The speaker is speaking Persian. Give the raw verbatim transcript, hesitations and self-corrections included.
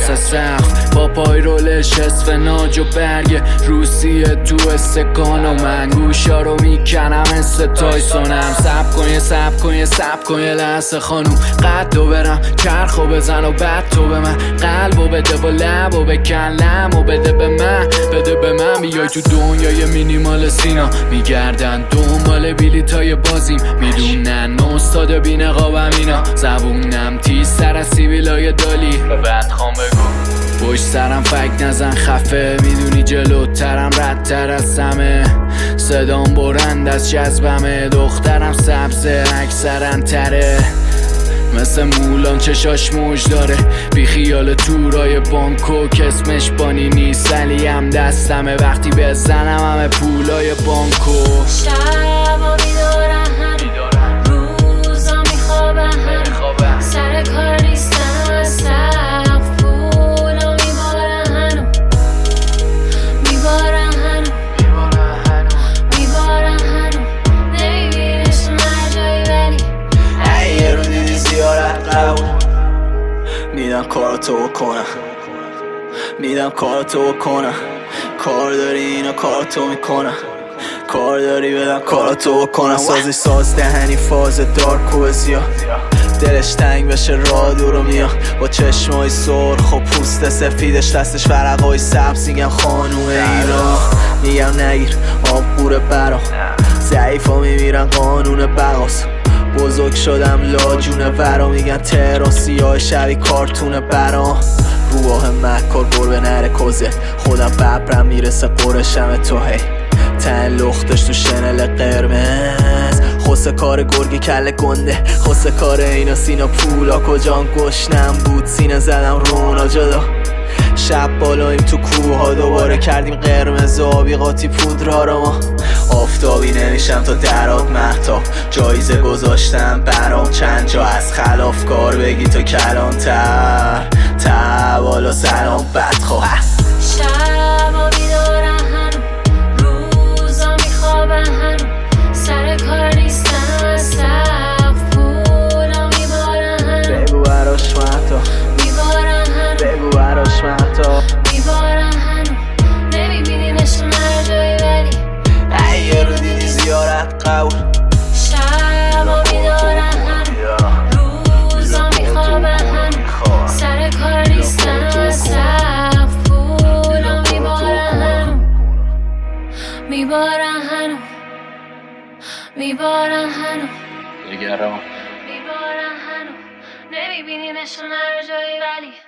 واسه سقف، با پای رولش اسفناج و برگ روسیه تو استکان و من گوشا رو میکنم مثل تایسونم. سب کن یه سب کن یه سب کن یه لحظه خانوم، قدو برم چرخو بزن و بعد تو به من قلبو بده با لبو بکن لمو بده به من بده به من. بیای تو دنیای مینیمال سینا میگردن دنبال بیلیتای بازیم، میدونن استاد بی نقابم اینا، زبونم تیز سر از سیبیلای دالی بعد خام بگو پشت سرم فک نزن خفه، میدونی جلوترم ردتر از همه، صدام برند از جذبمه، دخترم سبزه اکثرن تره مثل مولان چشاش موج داره، بی خیال تورای بانکوک اسمش بانی نیست ولی هم دستمه، وقتی بزنم همه پولای بانکو. شبا بیدارم هنو روزا میخوابم هنو سر کار نیستم از سقف پولا میبارم هنو میبارم هنو میبارم هنو نمیبینش تو هر جایی ولی ای یه رو دیدی زیارت قبول میدم کاراتو بکنم میدم کاراتو بکنم کار داری اینا کاراتو میکنم کار داری بدم کاراتو بکنم. سازش ساز دهنی فاز دارکو زیاد دلش تنگ بشه راه دورو میاد با چشمای سرخ و پوست سفیدش دستش ورقای سبز میگم خانوم ایران میگم نگیر آب بوره برام ضعیفا میمیرن قانون بقاس بزرگ شدم لاجونه ورا میگن تهران سیاه شبی کارتون برام روح مکار گربه نره کوزه خودم ببرم میرسه قرشم تو هی تن لختش تو شنل قرمز خوصه کار گرگی کل گنده خوصه کار اینا سینا پولا کجان گشنم بود سینه زدم رونا جدا شب بالایم تو کوه ها دوباره کردیم قرمز آبی قاطی پودرا رو ما آفتابی نمیشم تا درات محتاب جایزه گذاشتم برام چند جا از خلاف کار بگی تو کلانتر تا بالا سلام بدخواه. شبا بیدارم هنو روزا میخوابم هنو سر کار نیستم از سقف پولا میبارم هنو بگو براش محتاب میبارم هنو بگو براش محتاب میبارم هنو نمیبینیمش تو هر جایی ولی ای یه رو دیدی زیارت قبول شبا بیدارم هنو روزا میخوابم هنو سر کار نیستم از سقف پولا میبارم هنو میبارم هنو میبارم هنو نگران میبارم هنو نمیبینیمش تو هر جایی ولی